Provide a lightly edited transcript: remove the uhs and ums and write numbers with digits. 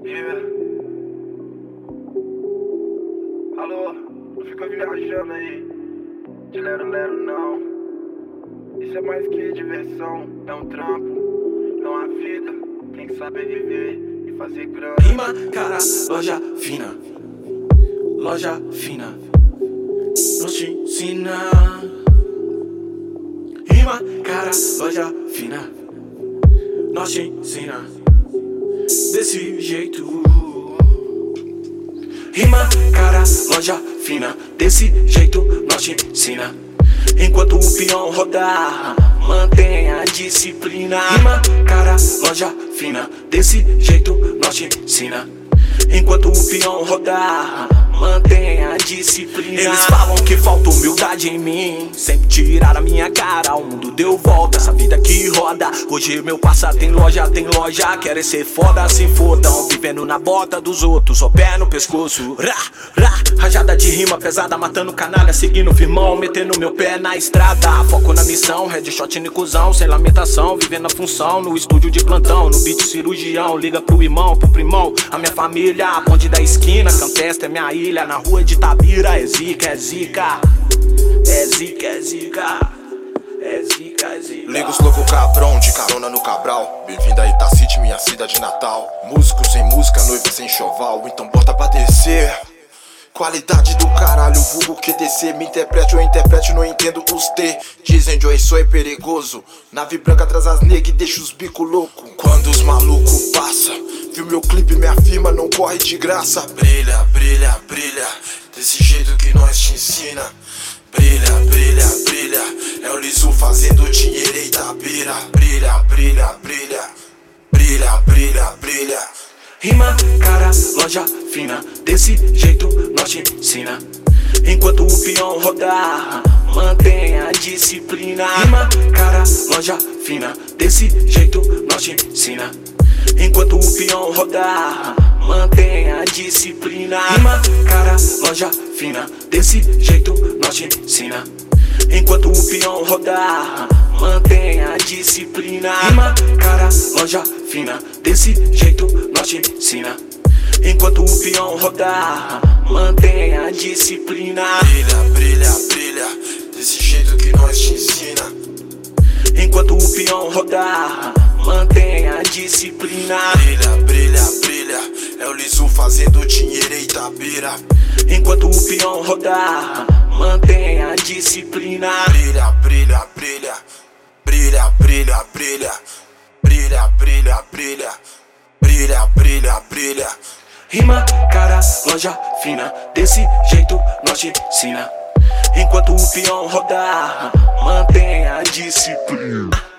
Yeah. Alô, não fica viajando aí de lero-lero não. Isso é mais que diversão, é um trampo, é uma vida. Tem que saber viver e fazer grana. Rima, cara, loja fina. Loja fina. Nós te ensina. Rima, cara, loja fina. Nós te ensina. Desse jeito. Rima, cara, loja fina. Desse jeito nós te ensina. Enquanto o peão rodar, mantenha a disciplina. Rima, cara, loja fina. Desse jeito nós te ensina. Enquanto o peão rodar, mantenha a disciplina. Eles falam que falta humildade em mim, sempre tiraram a minha cara, o mundo deu volta, essa vida que roda. Hoje meu passado tem loja, querem ser foda, se fodam, vivendo na bota dos outros, ó pé no pescoço. Rajada de rima pesada, matando canalha, seguindo firmão, metendo meu pé na estrada. Foco na missão, headshot no cuzão, sem lamentação, vivendo a função, no estúdio de plantão, no beat cirurgião. Liga pro irmão, pro primão, a minha família, a ponte da esquina, Campestre é minha ilha, na rua de Itabira é zica, é zica. É zica, é zica. É zica, é zica. Liga os loucos cabrão, de carona no Cabral. Bem-vindo a Itacite, minha cidade natal. Músico sem música, noiva sem choval, então bota pra descer. Qualidade do caralho, vulgo QTC. Me interprete, eu interprete, não entendo os T. Dizem Joey, sou é perigoso. Nave branca traz as nega e deixa os bico louco. Quando os maluco passa, viu meu clipe, minha firma não corre de graça. Brilha, brilha, brilha, desse jeito que nós te ensina. Brilha, brilha, brilha, é o Lisu fazendo dinheiro em Itabira. Brilha, brilha, brilha, brilha, brilha, brilha. Rima, cara, loja fina. Desse jeito nós te ensina. Enquanto o peão rodar, mantenha a disciplina. Rima, cara, loja fina. Desse jeito nós te ensina. Enquanto o peão rodar, mantenha a disciplina. Rima, cara, loja fina. Desse jeito nós te ensina. Enquanto o peão rodar, mantenha a disciplina. Rima, cara, loja fina. Desse jeito nós te ensina. Enquanto o peão rodar, mantenha a disciplina. Brilha, brilha, brilha, desse jeito que nós te ensina. Enquanto o peão rodar, mantenha a disciplina. Brilha, brilha, brilha, é o Lisu fazendo dinheiro em Itabira. Enquanto o peão rodar, mantenha a disciplina. Brilha, brilha, brilha, brilha, brilha, brilha, brilha, brilha, brilha, brilha, brilha, brilha. Rima, cara, loja fina. Desse jeito nós te ensina. Enquanto o peão rodar, mantenha a disciplina.